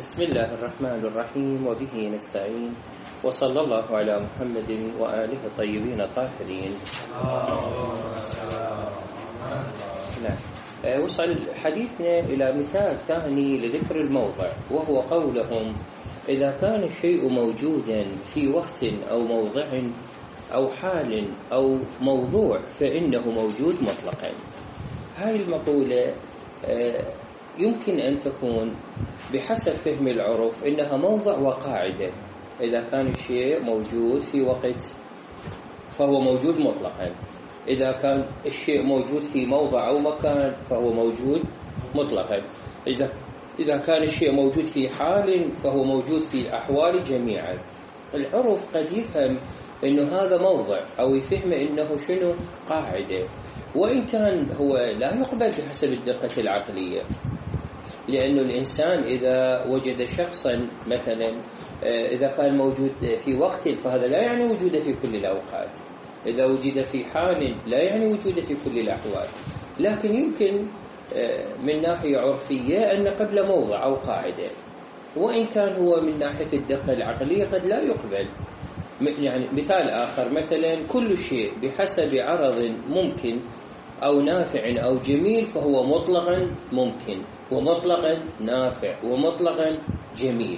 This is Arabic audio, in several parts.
بسم الله الرحمن الرحيم وبه نستعين وصلى الله على محمد وآله الطيبين الطاهرين. وصل حديثنا إلى مثال ثاني لذكر الموضع، وهو قولهم: إذا كان الشيء موجودا في وقت أو موضع أو حال أو موضوع فإنه موجود مطلقا. هاي المقولة يمكن أن تكون بحسب فهم العرف إنها موضع وقاعدة. إذا كان الشيء موجود في وقت فهو موجود مطلقا، إذا كان الشيء موجود في موضع أو مكان فهو موجود مطلقا، إذا كان الشيء موجود في حال فهو موجود في الأحوال جميعا. العرف قد يفهم إنه هذا موضع أو يفهم إنه شنو قاعدة، وإن كان هو لا يقبل بحسب الدقة العقلية، لأن الإنسان إذا وجد شخصا مثلا إذا كان موجود في وقت فهذا لا يعني وجوده في كل الأوقات، إذا وجد في حال لا يعني وجوده في كل الأحوال. لكن يمكن من ناحية عرفية أن قبل موضع أو قاعدة، وإن كان هو من ناحية الدقة العقلية قد لا يقبل. يعني مثال آخر، مثلا كل شيء بحسب عرض ممكن أو نافع أو جميل فهو مطلقا ممكن ومطلقا نافع ومطلقا جميل.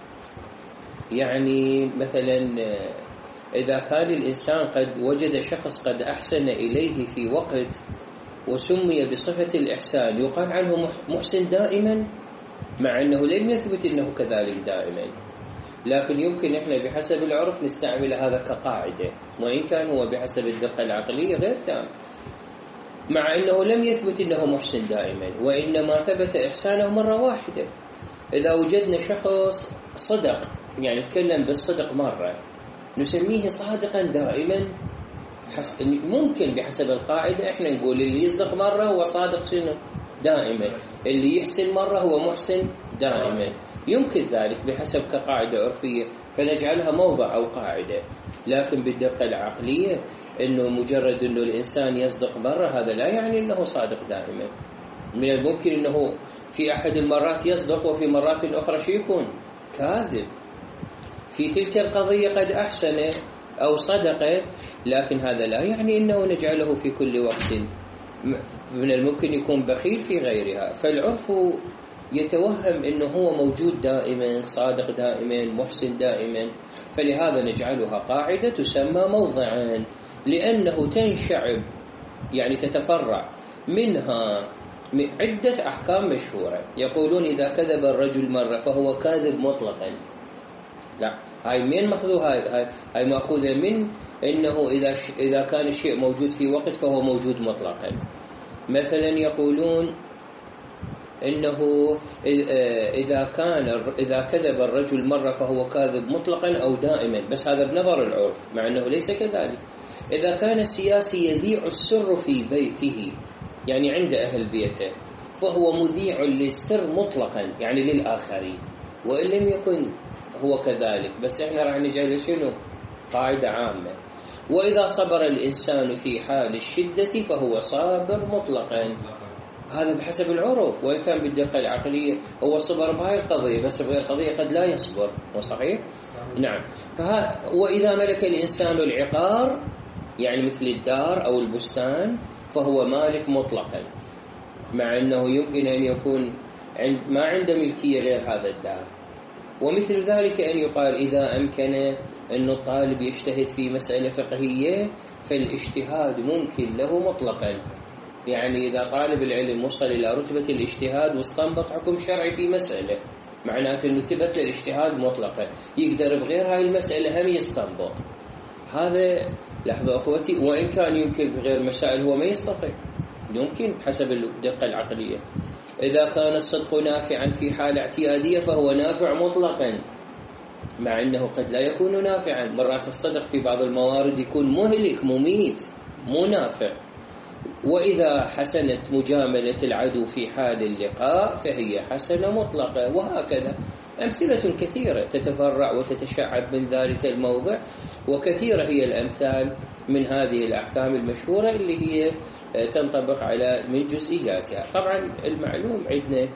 يعني مثلا إذا كان الإنسان قد وجد شخص قد أحسن إليه في وقت وسمي بصفة الإحسان، يقال عنه محسن دائما، مع أنه لم يثبت أنه كذلك دائما، لكن يمكن إحنا بحسب العرف نستعمل هذا كقاعدة، وإن كان هو بحسب الدقة العقلية غير تام، مع أنه لم يثبت أنه محسن دائما، وإنما ثبت إحسانه مرة واحدة. إذا وجدنا شخص صدق، يعني تكلم بالصدق مرة، نسميه صادقا دائما. ممكن بحسب القاعدة إحنا نقول اللي يصدق مرة هو صادق شنو دائما، اللي يحسن مرة هو محسن دائما. يمكن ذلك بحسب كقاعدة عرفية فنجعلها موضع أو قاعدة، لكن بالدقة العقلية إنه مجرد إنه الإنسان يصدق مرة هذا لا يعني إنه صادق دائما. من الممكن إنه في أحد المرات يصدق وفي مرات أخرى يكون كاذب. في تلك القضية قد أحسن أو صدق، لكن هذا لا يعني إنه نجعله في كل وقت. من الممكن يكون بخيل في غيرها. فالعرف يتوهم إنه هو موجود دائما، صادق دائما، محسن دائما، فلهذا نجعلها قاعدة تسمى موضعا، لأنه تنشعب يعني تتفرع منها عدة أحكام مشهورة. يقولون إذا كذب الرجل مرة فهو كاذب مطلقا. لا، هاي من مأخوذة، هاي مأخوذة من إنه إذا كان الشيء موجود في وقت فهو موجود مطلقا. مثلا يقولون إنه إذا كذب الرجل مرة فهو كاذب مطلقا أو دائما، بس هذا بنظر العرف، مع أنه ليس كذلك. إذا كان السياسي يذيع السر في بيته، يعني عند أهل بيته، فهو مذيع للسر مطلقا، يعني للآخرين، وإن لم يكن هو كذلك، بس إحنا راح نجعل شنو قاعدة عامة. وإذا صبر الإنسان في حال الشدة فهو صابر مطلقا. هذا بحسب العرف، وإن كان بالدقة العقلية هو صبر بهاي القضية، بس بغير قضية قد لا يصبر. وصحيح؟ نعم. وإذا ملك الإنسان العقار، يعني مثل الدار أو البستان، فهو مالك مطلقا، مع أنه يمكن أن يكون ما عنده ملكية غير هذا الدار. ومثل ذلك أن يقال إذا أمكن أن الطالب يجتهد في مسألة فقهية فالاجتهاد ممكن له مطلقا. يعني إذا طالب العلم وصل إلى رتبة الاجتهاد واستنبط حكم شرعي في مسألة، معناته أنه ثبت الاجتهاد مطلقا، يقدر بغير هاي المسألة هم يستنبط. هذا لحظة أخوتي، وإن كان يمكن بغير مسائل هو ما يستطيع، يمكن حسب الدقة العقلية. إذا كان الصدق نافعا في حال اعتيادية فهو نافع مطلقا، مع أنه قد لا يكون نافعا. مرات الصدق في بعض الموارد يكون مهلك مميت مو نافع. وإذا حسنت مجاملة العدو في حال اللقاء فهي حسنة مطلقة، وهكذا أمثلة كثيرة تتفرع وتتشعب من ذلك الموضع، وكثيرة هي الأمثال من هذه الأحكام المشهورة اللي هي تنطبق على من جزئياتها. طبعا المعلوم عندنا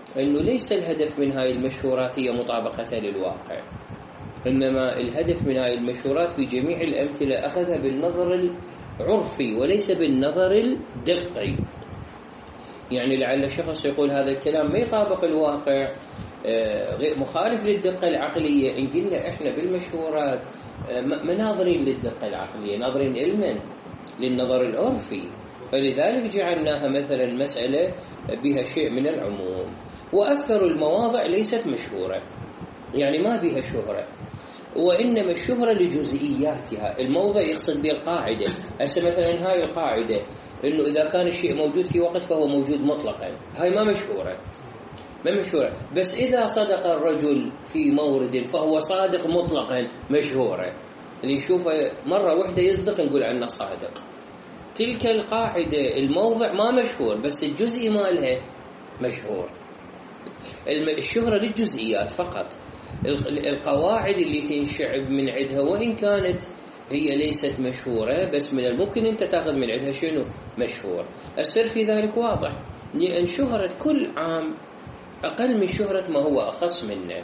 أنه ليس الهدف من هاي المشهورات هي مطابقتها للواقع، إنما الهدف من هاي المشهورات في جميع الأمثلة أخذها بالنظر العرفي وليس بالنظر الدقي. يعني لعل شخص يقول هذا الكلام ما يطابق الواقع، مخالف للدقة العقلية. إن قلنا إحنا بالمشهورات ما ناظرين للدقة العقلية، ناظرين علما للنظر العرفي، فلذلك جعلناها مثلا مسألة بها شيء من العموم. وأكثر المواضع ليست مشهورة، يعني ما بها شهرة، وإنما الشهرة لجزئياتها. الموضع يقصد به القاعدة. هسه مثلا هاي القاعدة إنه إذا كان الشيء موجود في وقت فهو موجود مطلقا، هاي ما مشهورة، ما مشهورة. بس إذا صدق الرجل في مورد فهو صادق مطلقا، مشهورة. اللي يشوفه مرة واحدة يصدق نقول عنه صادق. تلك القاعدة الموضع ما مشهور، بس الجزء مالها مشهور. الشهرة للجزئيات فقط. القواعد اللي تنشعب من عندها وإن كانت هي ليست مشهورة، بس من الممكن أنت تأخذ من عندها شنو مشهور. السر في ذلك واضح، لأن شهرة كل عام أقل من شهرة ما هو أخص منه.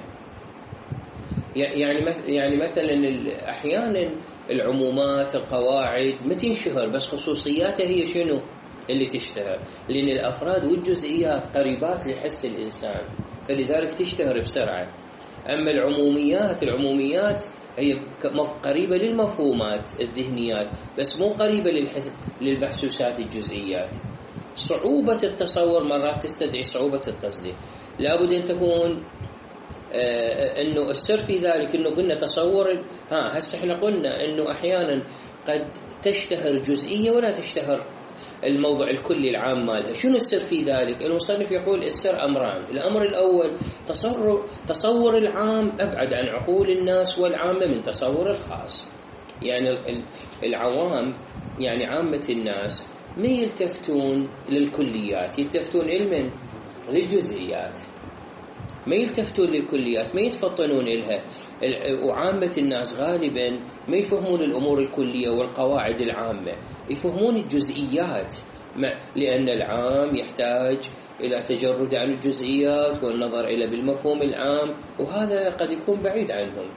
يعني مثلا أحيانا العمومات القواعد ما تنشهر، بس خصوصياتها هي شنو اللي تشتهر، لأن الأفراد والجزئيات قريبات لحس الإنسان، فلذلك تشتهر بسرعة. أما العموميات هي قريبة للمفهومات الذهنيات، بس مو قريبة للمحسوسات الجزئيات. صعوبة التصور مرات تستدعي صعوبة التصديق. لابد أن تكون أنه السر في ذلك أنه قلنا تصور. هسه احنا قلنا أنه أحيانا قد تشتهر جزئية ولا تشتهر الموضوع الكلي العام مالها. شنو السر في ذلك؟ المصنف يقول السر أمران. الأمر الأول تصور العام أبعد عن عقول الناس والعامة من تصور الخاص. يعني العوام، يعني عامة الناس، ما يلتفتون للكليات، يلتفتون علما للجزئيات، ما يلتفتون للكليات، ما يتفطنون إلها. وعامة الناس غالبا ما يفهمون الأمور الكلية والقواعد العامة، يفهمون الجزئيات، لأن العام يحتاج إلى تجرد عن الجزئيات والنظر إلى بالمفهوم العام، وهذا قد يكون بعيد عنهم.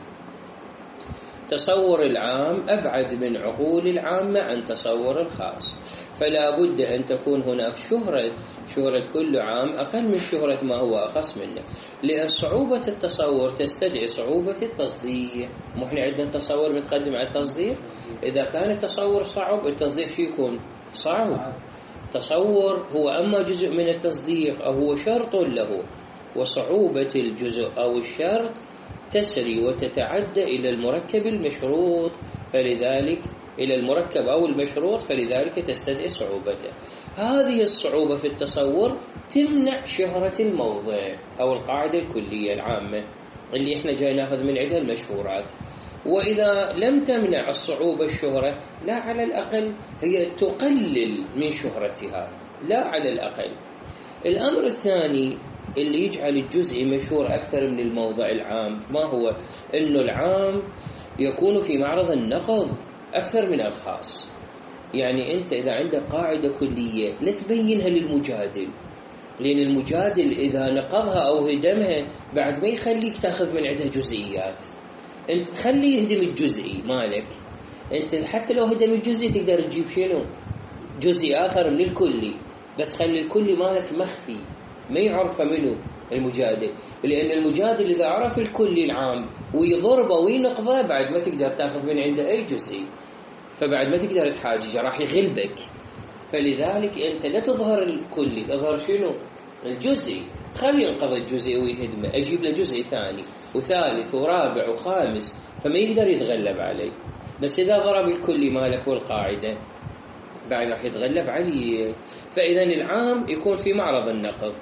تصور العام أبعد من عقول العامة عن تصور الخاص، فلا بد أن تكون هناك شهرة كل عام أقل من شهرة ما هو أخص منه، لأن صعوبة التصور تستدعي صعوبة التصديق. احنا عندنا تصور متقدم على التصديق. إذا كان التصور صعب، التصديق شو يكون؟ صعب. تصور هو أما جزء من التصديق أو هو شرط له، وصعوبة الجزء أو الشرط تسري وتتعدى إلى المركب المشروط، فلذلك إلى المركب أو المشروط، فلذلك تستدعي صعوبته. هذه الصعوبة في التصور تمنع شهرة الموضع أو القاعدة الكلية العامة اللي إحنا جاي ناخذ من عندها المشهورات. وإذا لم تمنع الصعوبة الشهرة، لا على الأقل هي تقلل من شهرتها، لا على الأقل. الأمر الثاني اللي يجعل الجزء مشهور أكثر من الموضع العام ما هو؟ إنه العام يكون في معرض النقض أكثر من الخاص. يعني أنت إذا عندك قاعدة كلية لا تبينها للمجادل، لأن المجادل إذا نقضها أو هدمها بعد ما يخليك تأخذ من عندها جزئيات. أنت خليه يهدم الجزئي مالك، أنت حتى لو هدم الجزئي تقدر تجيب شنو؟ جزء آخر من الكلي، بس خلي الكلي مالك مخفي ما يعرف منه المجادل، لأن المجادل إذا عرف الكلي العام ويضربه وينقضه بعد ما تقدر تأخذ من عنده أي جزئي، فبعد ما تقدر تحاججه راح يغلبك. فلذلك أنت لا تظهر الكلي، تظهر شنو؟ الجزئي. خلي ينقض الجزئي ويهدمه، أجيب له جزء ثاني وثالث ورابع وخامس، فما يقدر يتغلب عليه. بس إذا ضرب الكلي مالك والقاعدة بعد راح يتغلب عليه. فإذا العام يكون في معرض النقض.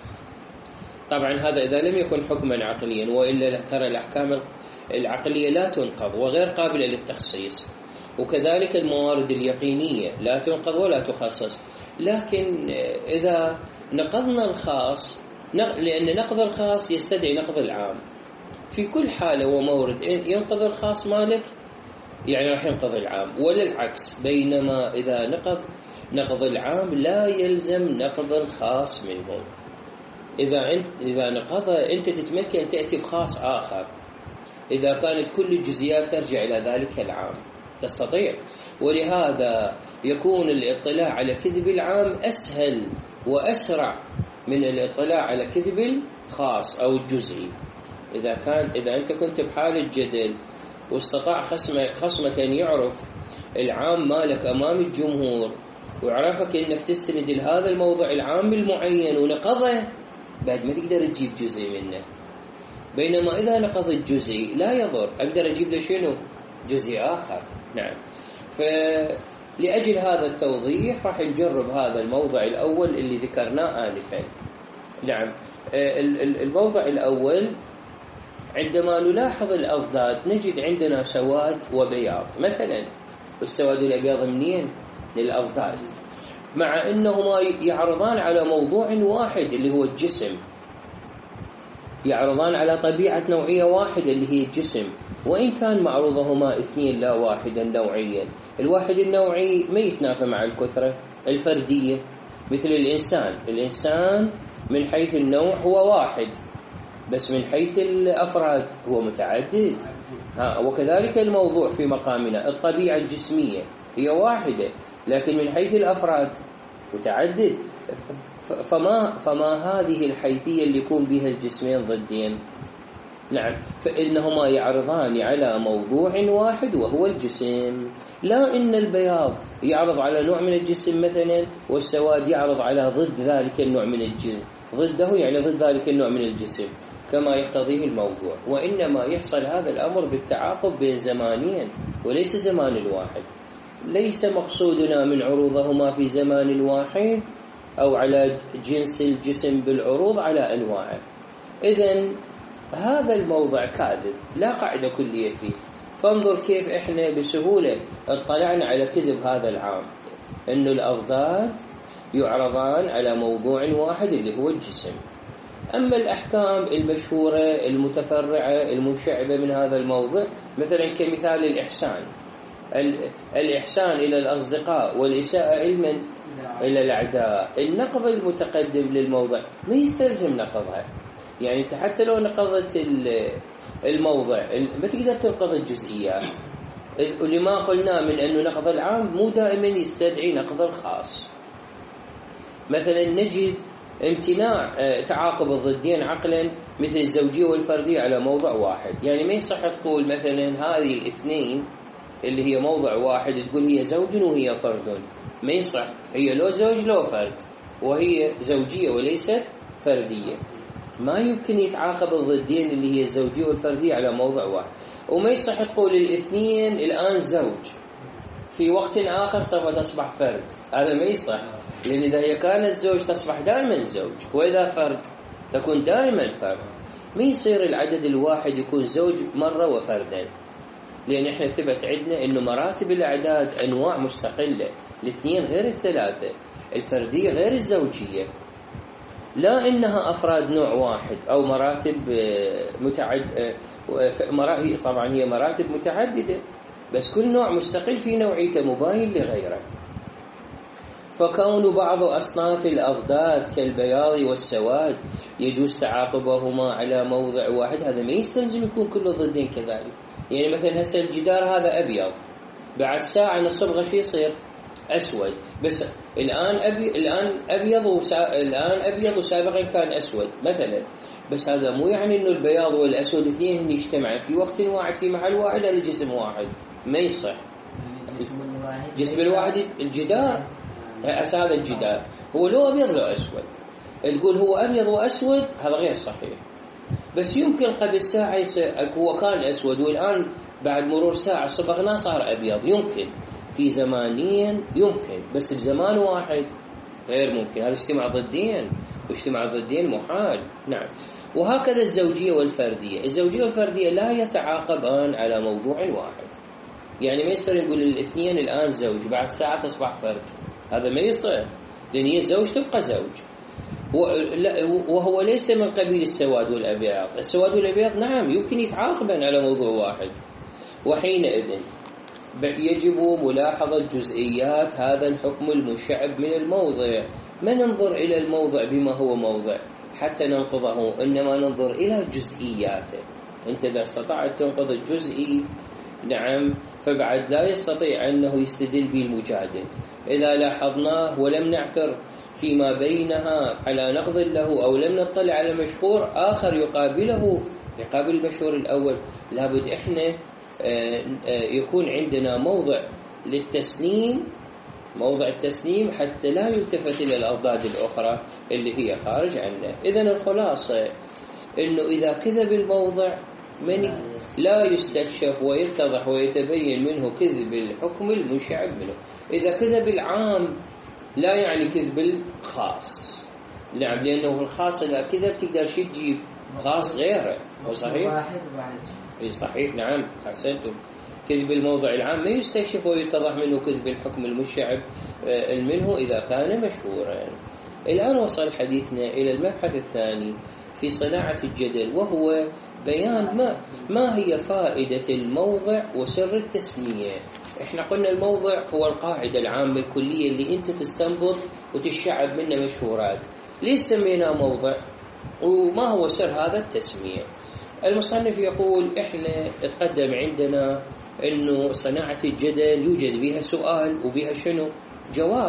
طبعا هذا إذا لم يكن حكما عقليا، وإلا ترى الأحكام العقلية لا تنقض وغير قابلة للتخصيص، وكذلك الموارد اليقينية لا تنقض ولا تخصص. لكن إذا نقضنا الخاص، لأن نقض الخاص يستدعي نقض العام في كل حالة ومورد، ينقض الخاص مالك يعني راح ينقض العام، ولا العكس. بينما إذا نقض العام لا يلزم نقض الخاص منه. إذا نقض أنت تتمكن تأتي بخاص آخر، إذا كانت كل الجزئيات ترجع إلى ذلك العام تستطيع. ولهذا يكون الاطلاع على كذب العام أسهل وأسرع من الاطلاع على كذب الخاص أو الجزئي. إذا أنت كنت بحالة جدل واستطاع خصمك أن يعرف العام مالك أمام الجمهور وعرفك أنك تستند لهذا الموضع العام المعين ونقضه، بعد ما تقدر تجيب جزء منه. بينما إذا نقض الجزئي لا يضر، أقدر أجيب له شنو؟ جزء آخر. نعم. فلأجل هذا التوضيح راح نجرب هذا الموضع الأول اللي ذكرناه آنفا. نعم. الموضع الأول عندما نلاحظ الأضداد نجد عندنا سواد وبياض مثلا، والسواد والأبيض منين؟ للأضداد، مع أنهما يعرضان على موضوع واحد اللي هو الجسم، يعرضان على طبيعة نوعية واحدة اللي هي الجسم، وإن كان معروضهما اثنين لا واحدا نوعيا. الواحد النوعي ما يتنافى مع الكثرة الفردية، مثل الإنسان من حيث النوع هو واحد، بس من حيث الأفراد هو متعدد. وكذلك الموضوع في مقامنا، الطبيعة الجسمية هي واحدة، لكن من حيث الأفراد متعدد. فما هذه الحيثية اللي يكون بها الجسمين ضدين؟ نعم، فإنهما يعرضان على موضوع واحد وهو الجسم. لا إن البياض يعرض على نوع من الجسم مثلا، والسواد يعرض على ضد ذلك النوع من الجسم، ضده يعني ضد ذلك النوع من الجسم كما يقتضيه الموضوع. وإنما يحصل هذا الأمر بالتعاقب بين زمانين وليس زمان واحد. ليس مقصودنا من عروضهما في زمان واحد أو على جنس الجسم بالعروض على أنواعه. إذن هذا الموضع كاذب، لا قاعدة كلية فيه. فانظر كيف إحنا بسهولة اطلعنا على كذب هذا العام، إنه الأضداد يعرضان على موضوع واحد اللي هو الجسم. أما الأحكام المشهورة المتفرعة المنشعبة من هذا الموضع، مثلا كمثال الإحسان إلى الأصدقاء والإساءة إلى الأعداء، النقض المتقدم للموضع ما يستلزم نقضها. يعني أنت حتى لو نقضت الموضع ما تقدر تنقض الجزئيات. ولما قلنا من أنه نقض العام مو دائما يستدعي نقض الخاص. مثلا نجد امتناع تعاقب الضدين عقلا مثل الزوجية والفردية على موضع واحد. يعني ما يصح تقول مثلا هذه الاثنين اللي هي موضع واحد تقول هي زوج وهي فرد، ما يصح. هي لو زوج لو فرد، وهي زوجية وليست فردية. ما يمكن يتعاقب الضدين اللي هي الزوجية والفردية على موضع واحد. وما يصح تقول الاثنين الآن زوج في وقت آخر سوف تصبح فرد، هذا ما يصح. لأن إذا هي كانت زوج تصبح دائما زوج، وإذا فرد تكون دائما فرد. ما يصير العدد الواحد يكون زوج مرة وفردين، لأن إحنا ثبت عندنا إنه مراتب الأعداد أنواع مستقلة، الاثنين غير الثلاثة، الفردية غير الزوجية. لا إنها أفراد نوع واحد أو مراتب طبعا هي مراتب متعددة، بس كل نوع مستقل في نوعيته مباين لغيره. فكون بعض أصناف الأضداد كالبياض والسواد يجوز تعاقبهما على موضع واحد، هذا ما يستلزم يكون كل الضدين كذلك. يعني مثلا هسه الجدار هذا أبيض، بعد ساعة نصبغه شو يصير؟ أسود. بس الآن أبيض وسابقا كان أسود مثلا. بس هذا مو يعني إنه البياض والأسود اثنين يجتمعان في وقت واحد في محل واحد على جسم واحد، ما يصح. الجسم الواحد الجدار، هذا الجدار هو لو أبيض لو أسود، تقول هو أبيض وأسود، هذا غير صحيح. بس يمكن قبل ساعة هو كان أسود والآن بعد مرور ساعة صبغناه صار أبيض، يمكن في زمانين يمكن، بس بزمان واحد غير ممكن. هذا اجتماع ضدين، واجتماع ضدين محال. نعم. وهكذا الزوجية والفردية، الزوجية والفردية لا يتعاقبان على موضوع واحد. يعني ما يصير نقول الاثنين الآن زوج بعد ساعة تصبح فرد، هذا ما يصير، لأن هي الزوج تبقى زوج. وهو ليس من قبيل السواد والأبيض. السواد والأبيض نعم يمكن يتعاقبان على موضوع واحد، وحينئذ يجب ملاحظة جزئيات هذا الحكم المشعب من الموضع. ما ننظر إلى الموضع بما هو موضع، حتى ننقضه، إنما ننظر إلى جزئياته. أنت إذا استطعت تنقض الجزئي نعم فبعد لا يستطيع أنه يستدل به المجادل. إذا لاحظناه ولم نعثر فيما بينها على نقض له أو لم نطلع على مشهور آخر يقابل المشهور الأول، لابد إحنا يكون عندنا موضع للتسليم، موضع التسليم حتى لا يلتفت إلى الأضداد الأخرى اللي هي خارج عنه. إذن الخلاصة إنه إذا كذب الموضع لا يستكشف ويتضح ويتبين منه كذب الحكم المنشعب منه. إذا كذب العام لا يعني كذب الخاص، نعم، لأنه الخاص إذا كذب تقدر تجيب خاص غيره، هو صحيح؟ واحد وواحد. إيه صحيح، نعم، حسنتم. كذب الموضع العام ما يستكشف ويتضح منه كذب الحكم المنشعب منه إذا كان مشهورا. الآن وصل حديثنا إلى المبحث الثاني في صناعة الجدل، وهو بيان ما هي فائدة الموضع وسر التسمية. احنا قلنا الموضع هو القاعدة العامة الكلية اللي انت تستنبط وتشعب منه مشهورات. ليش سميناه موضع وما هو سر هذا التسمية؟ المصنف يقول احنا تقدم عندنا انه صناعة الجدل يوجد بها سؤال وبها شنو؟ جواب.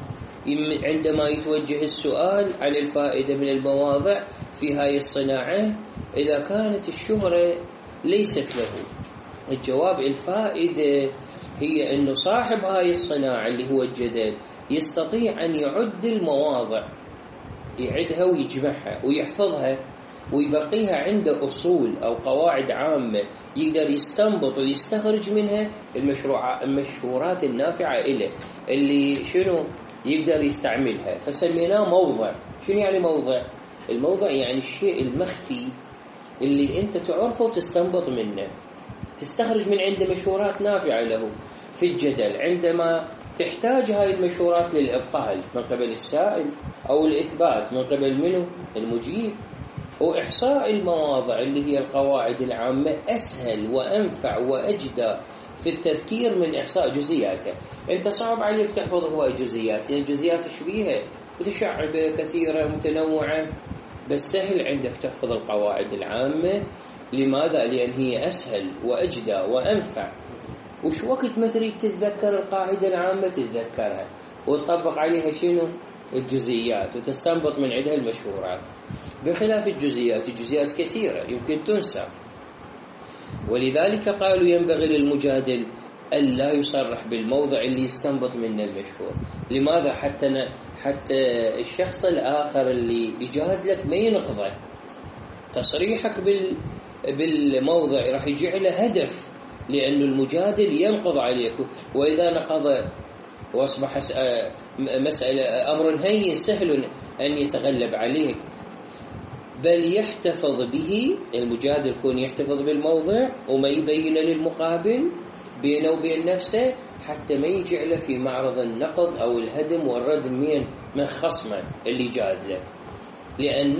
عندما يتوجه السؤال عن الفائدة من المواضع في هاي الصناعة، إذا كانت الشهرة ليست له، الجواب الفائدة هي أنه صاحب هاي الصناعة اللي هو الجدل يستطيع أن يعد المواضع، يعدها ويجمعها ويحفظها ويبقيها عنده أصول أو قواعد عامة يقدر يستنبط ويستخرج منها المشهورات النافعة إليه اللي شنو يقدر يستعملها، فسميناه موضع. شنو يعني موضع؟ الموضع يعني الشيء المخفي اللي انت تعرفه وتستنبط منه، تستخرج من عنده مشهورات نافعة له في الجدل. عندما تحتاج هاي المشهورات للإبطال من قبل السائل أو الإثبات من قبل منه المجيب، وإحصاء المواضع اللي هي القواعد العامة أسهل وأنفع وأجدى في التذكير من إحصاء جزئياته. أنت صعب عليك تحفظ هواي جزئيات، لأن الجزئيات شبيهة متشعبة كثيرة متنوعة، بس سهل عندك تحفظ القواعد العامة. لماذا؟ لأن هي أسهل وأجدى وأنفع. وش وقت ما تريد تتذكر القاعدة العامة تتذكرها وتطبق عليها شنو؟ الجزئيات، وتستنبط من عندها المشهورات. بخلاف الجزئيات كثيرة يمكن تنسى، ولذلك قالوا ينبغي للمجادل ألا يصرح بالموضع اللي يستنبط منه المشهور. لماذا؟ حتى الشخص الآخر اللي يجادلك ما ينقضه. تصريحك بالموضع راح يجعله هدف، لأن المجادل ينقض عليك، وإذا نقض وأصبح مسألة أمر هين سهل أن يتغلب عليك، بل يحتفظ به. المجادل يكون يحتفظ بالموضع وما يبين للمقابل بينه وبين نفسه، حتى ما يجعله في معرض النقض أو الهدم والردم من خصمه اللي جادله. لأن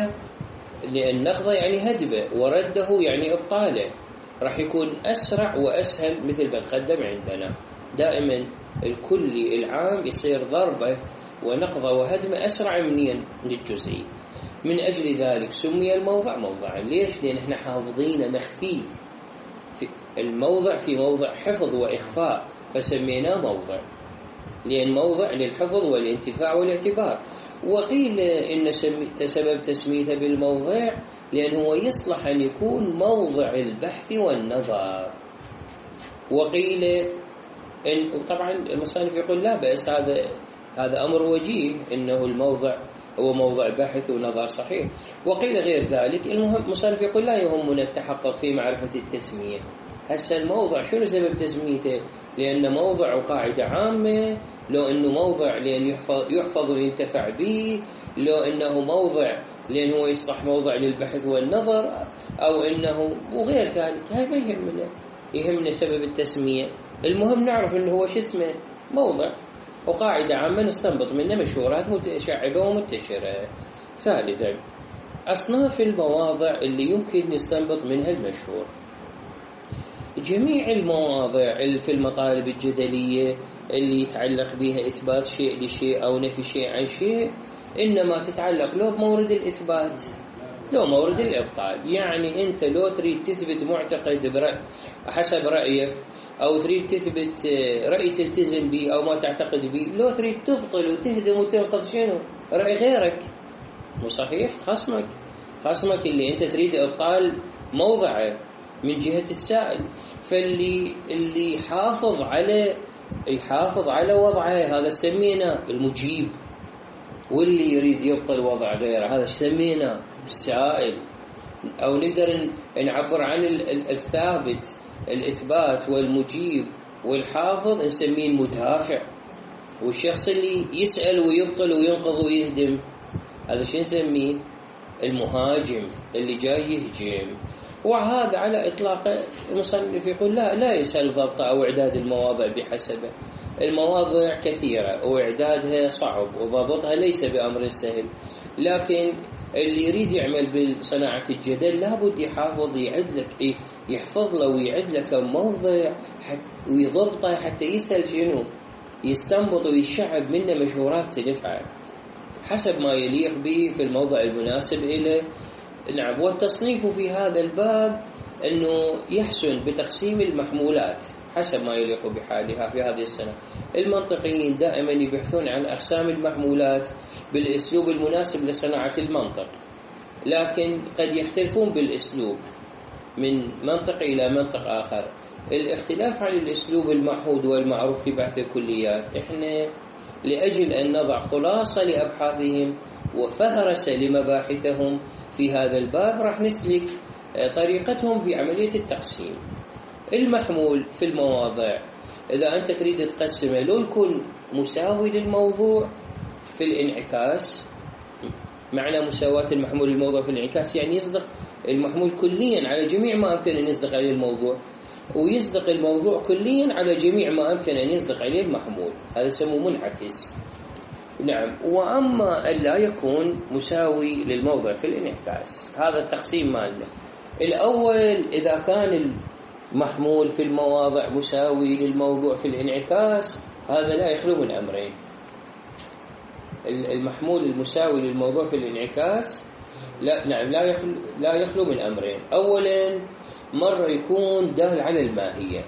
نقضه يعني هدمه، ورده يعني إبطاله. راح يكون أسرع وأسهل، مثل ما تقدم عندنا دائما الكلي العام يصير ضربة ونقضه وهدمه أسرع من الجزئي. من أجل ذلك سمي الموضع موضعا. ليش؟ لأن احنا حافظين مخفي في الموضع، في موضع حفظ وإخفاء، فسميناه موضع، لأن موضع للحفظ والانتفاع والاعتبار. وقيل إن سبب تسميته بالموضع لأنه يصلح أن يكون موضع البحث والنظر. وقيل إن طبعا المصنف يقول لا بأس، هذا أمر وجيه إنه الموضع هو موضع بحث ونظر صحيح. وقيل غير ذلك. المهم المصنف يقول لا يهمنا التحقق في معرفة التسمية. هسه الموضع شنو سبب تسميته؟ لأنه موضع وقاعدة عامة، لو أنه موضع لأن يحفظ وينتفع به، لو أنه موضع لأنه يصلح موضع للبحث والنظر، أو أنه وغير ذلك. هاي ما يهمنا سبب التسمية. المهم نعرف أنه هو شو اسمه موضع وقاعدة عامة نستنبط منه مشهورات متشعبة ومنتشرة. ثالثا أصناف المواضع اللي يمكن نستنبط منها المشهور. جميع المواضع اللي في المطالب الجدلية اللي يتعلق بها إثبات شيء لشيء أو نفي شيء عن شيء إنما تتعلق لو بمورد الإثبات لو مورد الإبطال. يعني أنت لو تريد تثبت معتقد حسب رأيك، أو تريد تثبت رأي تلتزم به أو ما تعتقد به، لو تريد تبطل وتهدم وتنقض شنو؟ رأي غيرك، مو صحيح؟ خصمك اللي أنت تريد إبطال موضعه من جهة السائل. فاللي يحافظ على وضعه هذا سمينا المجيب، واللي يريد يبطل وضع غيره هذا سمينا السائل. أو نقدر نعبر عن الثابت الإثبات والمجيب والحافظ نسميه المدافع. والشخص اللي يسأل ويبطل وينقض ويهدم هذا شو نسميه؟ المهاجم، اللي جاي يهجم. وهذا على إطلاق المصنف يقول لا يسهل ضبط أو إعداد المواضع بحسبه. المواضع كثيرة وإعدادها صعب وضبطها ليس بأمر سهل، لكن اللي يريد يعمل بصناعة الجدل لابد يحفظ له ويعد له كم موضع ويضبطه حتى يسأل شنو؟ يستنبط ويشعب منه مشورات تنفعه حسب ما يليق به في الموضع المناسب إليه. نعم. والتصنيف في هذا الباب أنه يحسن بتقسيم المحمولات حسب ما يليق بحالها في هذه السنة. المنطقيين دائما يبحثون عن أقسام المحمولات بالأسلوب المناسب لصناعة المنطق، لكن قد يختلفون بالأسلوب من منطق إلى منطق آخر. الاختلاف عن الأسلوب المعهود والمعروف في بحث الكليات، إحنا لأجل أن نضع خلاصة لأبحاثهم وفهرسة لمباحثهم في هذا الباب راح نسلك طريقتهم في عملية التقسيم. المحمول في المواضع إذا أنت تريد تقسمه لو يكون مساوي للموضوع في الانعكاس. معنى مساواة المحمول للموضوع في الانعكاس يعني يصدق المحمول كليا على جميع ما أمكن أن يصدق عليه الموضوع، ويصدق الموضوع كليا على جميع ما أمكن أن يصدق عليه المحمول، هذا يسموه منعكس. نعم. وأما أن لا يكون مساوي للموضع في الانعكاس، هذا التقسيم مالنا. الأول إذا كان المحمول في المواضع مساوي للموضوع في الانعكاس هذا لا يخلو من أمرين. المحمول المساوي للموضوع في الانعكاس لا يخلو من أمرين. أولا مرة يكون دال على الماهية،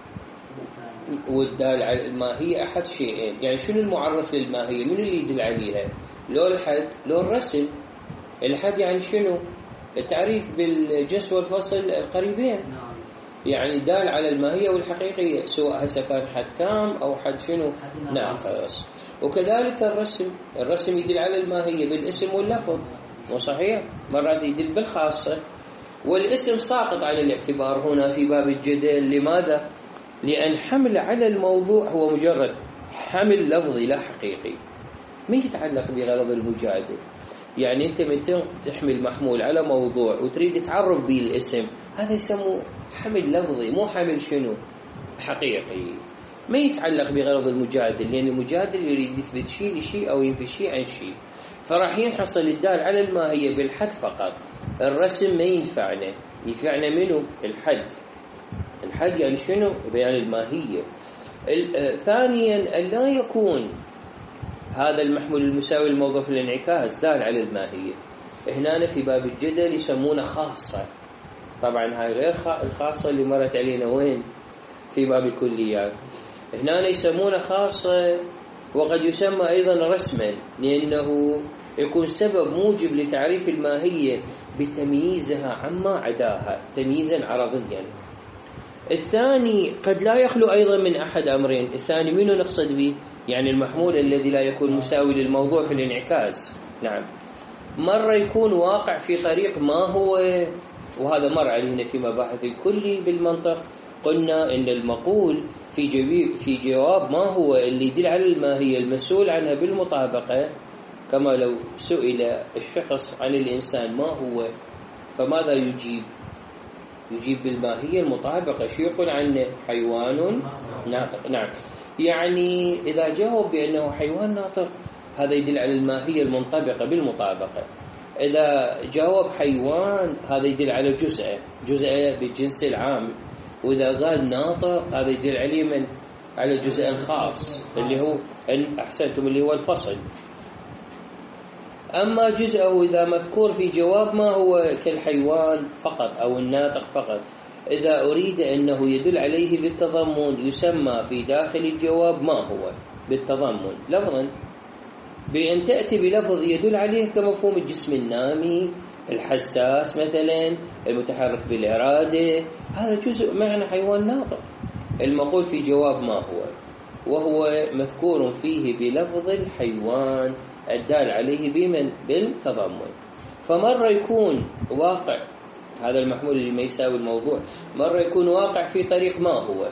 والدال على الماهية أحد شيئين. يعني شنو المعرف للماهية؟ من اللي يدل عليها؟ لو الحد لو الرسم. الحد يعني شنو؟ التعريف بالجس والفصل القريبين، يعني دال على الماهية والحقيقية، سواء هسه كان حد تام أو حد شنو ناقص. وكذلك الرسم يدل على الماهية بالاسم واللفظ، مو صحيح؟ مرات يدل بالخاصة. والاسم ساقط عن الاعتبار هنا في باب الجدل. لماذا؟ لأن حمل على الموضوع هو مجرد حمل لفظي لا حقيقي، ما يتعلق بغرض المجادل. يعني أنت من تحمل محمول على موضوع وتريد تعرف به الاسم، هذا يسموه حمل لفظي، مو حمل شنو حقيقي، ما يتعلق بغرض المجادل، لأن المجادل يريد يثبت شيء لشيء أو ينفي شيء عن شيء. فراح ينحصل الدال على الماهية بالحد فقط. الرسم ما ينفعنا منه الحد يعني شنو؟ بيان الماهية. ثانيا أن لا يكون هذا المحمول المساوي للموضوع في الانعكاس دال على الماهية. هنا في باب الجدل يسمونه خاصة. طبعا هاي غير الخاصة اللي مرت علينا وين؟ في باب الكليات. هنا يسمونه خاصة، وقد يسمى أيضا رسما، لأنه يكون سبب موجب لتعريف الماهية بتمييزها عما عداها تمييزا عرضيا. الثاني قد لا يخلو أيضا من أحد أمرين. الثاني منه نقصد به؟ يعني المحمول الذي لا يكون مساوي للموضوع في الانعكاس. نعم. مرة يكون واقع في طريق ما هو، وهذا مر علينا في مباحث الكلي بالمنطق، قلنا إن المقول في جواب ما هو اللي يدل على الماهية المسؤول عنها بالمطابقة. كما لو سئل الشخص عن الإنسان ما هو، فماذا يجيب بالماهية المطابقة. شو يقول عنه؟ حيوان ناطق. نعم. يعني إذا جاوب بأنه حيوان ناطق هذا يدل على الماهية المنطبقة بالمطابقة. إذا جاوب حيوان هذا يدل على جزء بالجنس العام. وإذا قال ناطق هذا يدل عليه على جزء خاص اللي هو أحسنتم اللي هو الفصل. أما جزءه إذا مذكور في جواب ما هو كالحيوان فقط أو الناطق فقط، إذا أريد أنه يدل عليه بالتضمن يسمى في داخل الجواب ما هو بالتضمن لفظا، بأن تأتي بلفظ يدل عليه كمفهوم الجسم النامي، الحساس مثلا، المتحرك بالإرادة، هذا جزء معنى حيوان ناطق المقول في جواب ما هو، وهو مذكور فيه بلفظ الحيوان الدال عليه بمن بالتضمن. فمرة يكون واقع هذا المحمول اللي ما يساوي الموضوع، مرة يكون واقع في طريق ما هو،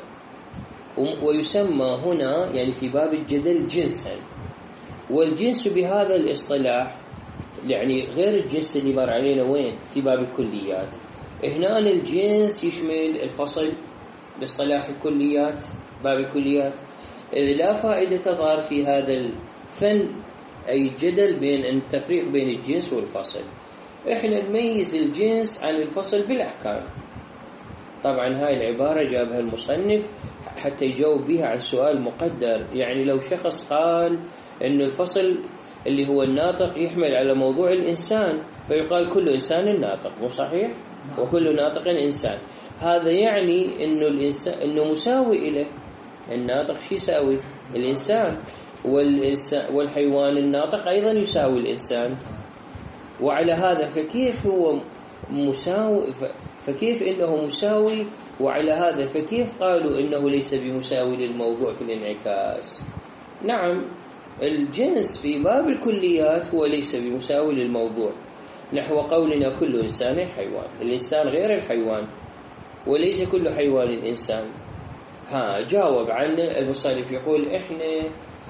ويسمى هنا يعني في باب الجدل جنسا. والجنس بهذا الاصطلاح يعني غير الجنس اللي مر علينا وين في باب الكليات. هنا الجنس يشمل الفصل باصطلاح الكليات، باب الكليات، إذ لا فائدة تظهر في هذا الفن أي جدل بين التفريق بين الجنس والفصل. إحنا نميز الجنس عن الفصل بالأحكام. طبعا هاي العبارة جابها المصنف حتى يجاوب بها على السؤال مقدر، يعني لو شخص قال أن الفصل اللي هو الناطق يحمل على موضوع الإنسان فيقال كل إنسان ناطق، مو صحيح؟ وكل ناطق إنسان، هذا يعني أنه الإنسان أنه مساوي إليه. الناطق شو يساوي؟ الإنسان، والحيوان الناطق أيضا يساوي الإنسان. وعلى هذا فكيف هو مساوي، فكيف إنه مساوي، وعلى هذا فكيف قالوا إنه ليس بمساوي للموضوع في الانعكاس؟ نعم الجنس في باب الكليات هو ليس بمساوي للموضوع، نحو قولنا كل إنسان حيوان، الإنسان غير الحيوان وليس كل حيوان إنسان. جاوب عن المصنف يقول إحنا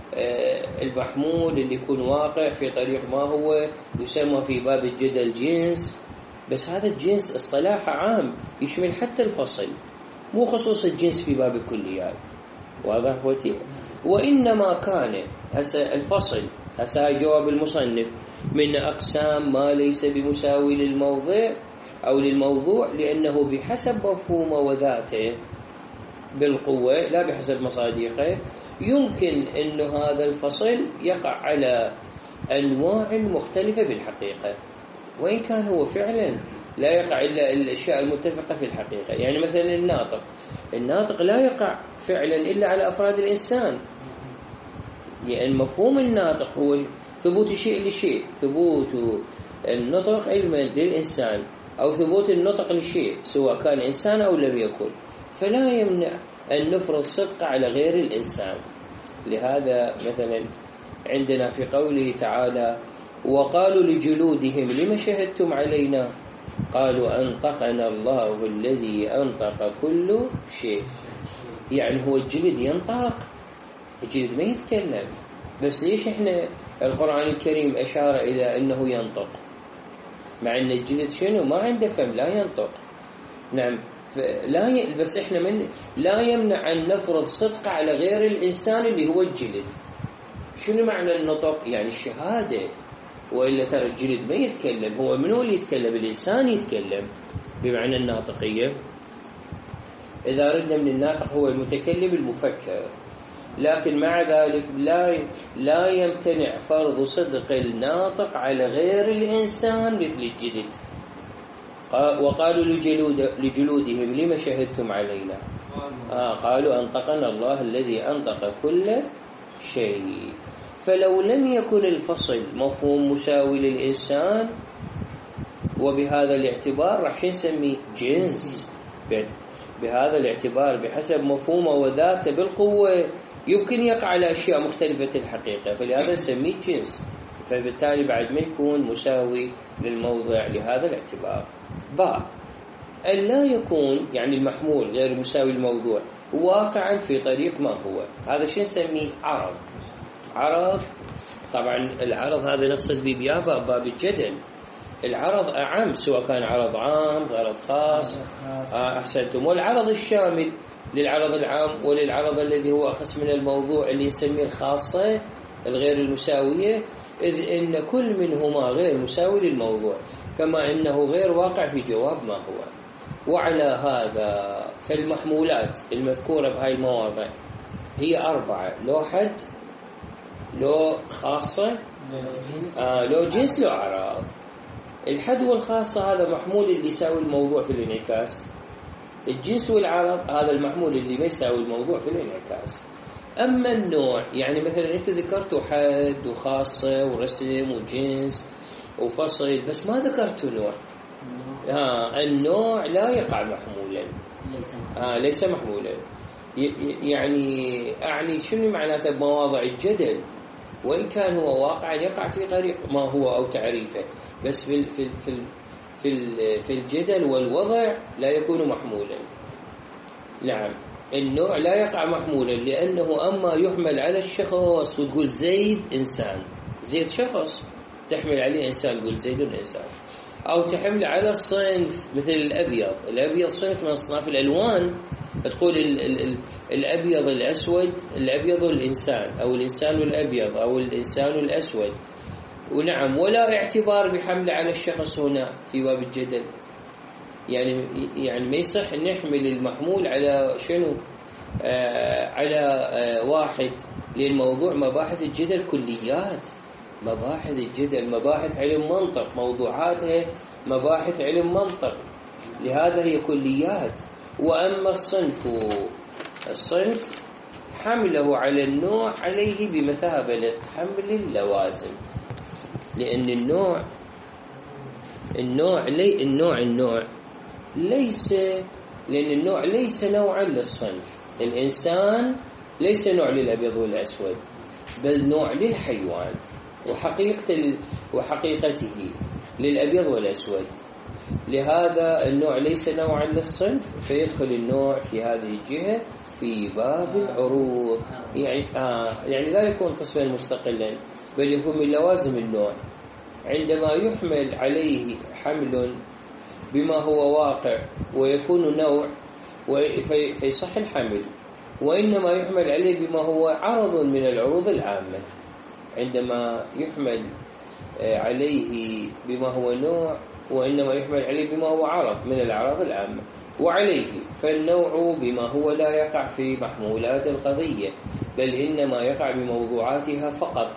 المحمول اللي يكون واقع في طريق ما هو يسمى في باب الجدل جنس، بس هذا الجنس اصطلاح عام يشمل حتى الفصل، مو خصوص الجنس في باب الكليات. واضح وتي؟ وإنما كان الفصل جواب المصنف من أقسام ما ليس بمساوي للموضع أو للموضوع، لأنه بحسب مفهومه وذاته بالقوة لا بحسب مصادقه يمكن أن هذا الفصل يقع على أنواع مختلفة بالحقيقة، وإن كان هو فعلا لا يقع إلا الأشياء المتفقة في الحقيقة. يعني مثلا الناطق لا يقع فعلا إلا على أفراد الإنسان، يعني مفهوم الناطق هو ثبوت شيء لشيء، ثبوت النطق علما للإنسان أو ثبوت النطق لشيء سواء كان إنسان أو لم يكن، فلا يمنع أن نفرض صدق على غير الإنسان. لهذا مثلا عندنا في قوله تعالى وقالوا لجلودهم لما شهدتم علينا قالوا أنطقنا الله الذي أنطق كل شيء. يعني هو الجلد ينطق، الجلد ما يتكلم، بس ليش إحنا القرآن الكريم أشار إلى أنه ينطق مع أن الجلد شنو ما عنده فم لا ينطق؟ نعم بس إحنا لا يمنع أن نفرض صدق على غير الإنسان اللي هو الجلد. شنو معنى النطق؟ يعني الشهادة، وإلا ترى الجلد ما يتكلم، هو من هو اللي يتكلم؟ الإنسان يتكلم بمعنى الناطقية. إذا ردنا من الناطق هو المتكلم المفكر، لكن مع ذلك لا يمتنع فرض صدق الناطق على غير الإنسان مثل الجلد. وقالوا لجلودهم لما شهدتم علينا قالوا أنطقنا الله الذي أنطق كل شيء. فلو لم يكن الفصل مفهوم مساوي للإنسان وبهذا الاعتبار راح نسميه جنس، بهذا الاعتبار بحسب مفهومه وذاته بالقوة يمكن يقع على أشياء مختلفة الحقيقة، فلهذا نسميه جنس، فبالتالي بعد ما يكون مساوي للموضع لهذا الاعتبار. أن لا يكون يعني المحمول غير مساوي الموضوع واقعا في طريق ما هو، هذا شيء نسميه عرض. طبعا العرض هذا نقصد به باب الجدل، العرض أعم سواء كان عرض عام غرض خاص. أحسنتم. والعرض الشامل للعرض العام وللعرض الذي هو أخص من الموضوع اللي يسميه الخاصة الغير المساوية، إذ إن كل منهما غير مساوي للموضوع كما إنه غير واقع في جواب ما هو. وعلى هذا فالمحمولات المذكورة بهاي المواضع هي 4: لو حد لو خاصة لو جنس لو أعراض. الحد والخاصة هذا محمول اللي يساوي الموضوع في الانعكاس. الجنس والعرض هذا المحمول اللي ما يساوي الموضوع في الانعكاس. أما النوع يعني مثلا أنت ذكرتوا حد وخاصة ورسم وجنس وفصل بس ما ذكرتوا نوع. النوع لا يقع محمولا، ليس محمولا. يعني أعني شنو معناته بمواضع الجدل، وإن كان هو واقعا يقع في طريق ما هو أو تعريفه، بس في الجدل والوضع لا يكون محمولا. نعم النوع لا يقع محمولا لأنه أما يحمل على الشخص وتقول زيد إنسان، زيد شخص تحمل عليه إنسان تقول زيد إنسان، أو تحمل على الصنف مثل الأبيض. الأبيض صنف من أصناف الألوان، تقول الأبيض الأسود، الأبيض الإنسان أو الإنسان الأبيض أو الإنسان الأسود. ونعم ولا اعتبار بحمل على الشخص هنا في باب الجدل. يعني ما يصح نحمل المحمول على شنو على واحد، للموضوع مباحث الجدل كليات، مباحث الجدل مباحث علم منطق، موضوعاتها مباحث علم منطق، لهذا هي كليات. وأما الصنف حمله على النوع عليه بمثابة حمل اللوازم، لأن النوع ليس، لأن النوع ليس نوعا للصنف. الإنسان ليس نوع للأبيض والأسود، بل نوع للحيوان وحقيقته للأبيض والأسود. لهذا النوع ليس نوعا للصنف، فيدخل النوع في هذه الجهة في باب العروض. يعني لا يكون قسما مستقلا، بل يكون من لوازم النوع. عندما يحمل عليه حمل بما هو واقع ويكون نوع فيصح الحمل، وإنما يحمل عليه بما هو عرض من العروض العامة. عندما يحمل عليه بما هو نوع وإنما يحمل عليه بما هو عرض من الأعراض العامة وعليه، فالنوع بما هو لا يقع في محمولات القضية، بل إنما يقع بموضوعاتها فقط.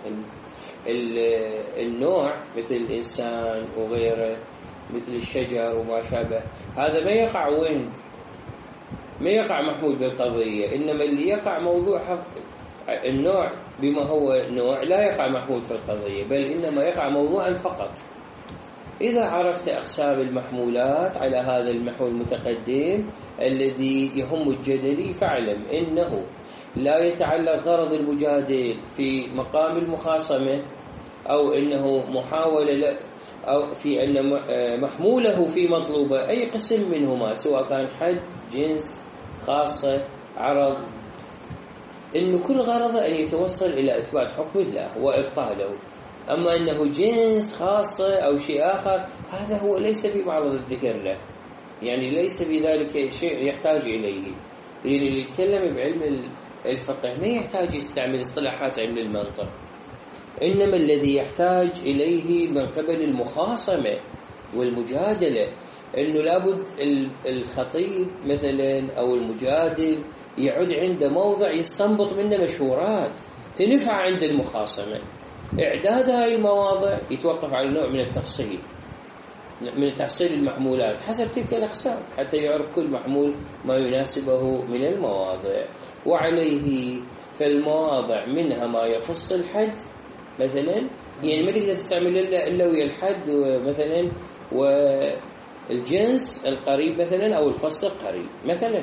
النوع مثل الإنسان وغيره، مثل الشجر وما شابه، هذا ما يقع وين؟ ما يقع محمول بالقضية، إنما اللي يقع موضوع النوع بما هو نوع لا يقع محمول في القضية، بل إنما يقع موضوعا فقط. إذا عرفت أقسام المحمولات على هذا المحمول المتقدم الذي يهم الجدلي، فاعلم إنه لا يتعلق غرض المجادل في مقام المخاصمة، أو إنه محاولة، أو في أن محموله في مطلوبة أي قسم منهما، سواء كان حد، جنس، خاصة، عرض، إنه كل غرضه أن يتوصل إلى إثبات حكم الله وإبطاله. أما أنه جنس، خاصة، أو شيء آخر، هذا هو ليس في معرض الذكر له، يعني ليس بذلك شيء يحتاج إليه. يعني اللي يتكلم بعلم الفقه ما يحتاج يستعمل اصطلاحات علم المنطق، إنما الذي يحتاج إليه من قبل المخاصمة والمجادلة، إنه لابد الخطيب مثلا أو المجادل يعد عند موضع يستنبط منه مشهورات تنفع عند المخاصمة. إعداد هاي المواضع يتوقف على نوع من التفصيل، من تحصيل المحمولات حسب تلك الأقسام، حتى يعرف كل محمول ما يناسبه من المواضع. وعليه فالمواضع منها ما يخص الحد مثلا، يعني ما تقدر تستعمل إلا ويا الحد مثلا والجنس القريب مثلا أو الفصل القريب مثلا.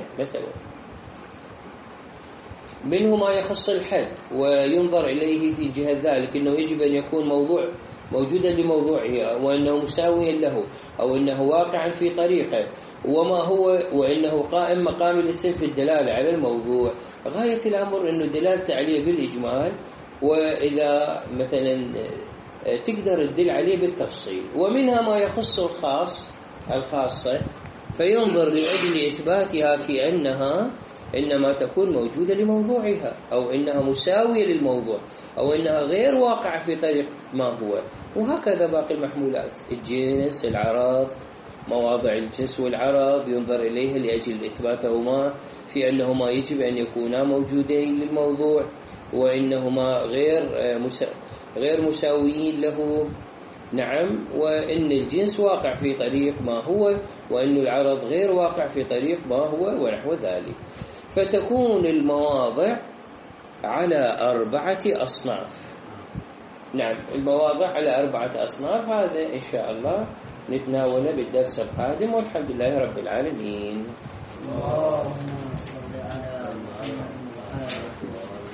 منه ما يخص الحد وينظر إليه في جهة ذلك أنه يجب أن يكون موضوع موجودا لموضوعه، وأنه مساويا له، أو أنه واقعا في طريقه، وما هو وأنه قائم مقام الاسم في الدلالة على الموضوع. غاية الأمر أنه دلالته عليه بالإجمال، وإذا مثلا تقدر تدل عليه بالتفصيل. ومنها ما يخص الخاصة، فينظر لأجل إثباتها في أنها إنما تكون موجودة لموضوعها، أو إنها مساوية للموضوع، أو إنها غير واقعة في طريق ما هو. وهكذا باقي المحمولات، الجنس، العرض، مواضع الجنس والعرض ينظر إليها لأجل إثباتهما في أنهما يجب أن يكونا موجودين للموضوع، وإنهما غير مساويين له. نعم، وإن الجنس واقع في طريق ما هو، وإن العرض غير واقع في طريق ما هو، ونحو ذلك. فتكون المواضع على 4 أصناف. نعم، المواضع على 4 أصناف. هذا إن شاء الله نتناوله بالدرس القادم، والحمد لله رب العالمين. اللهم صل على محمد.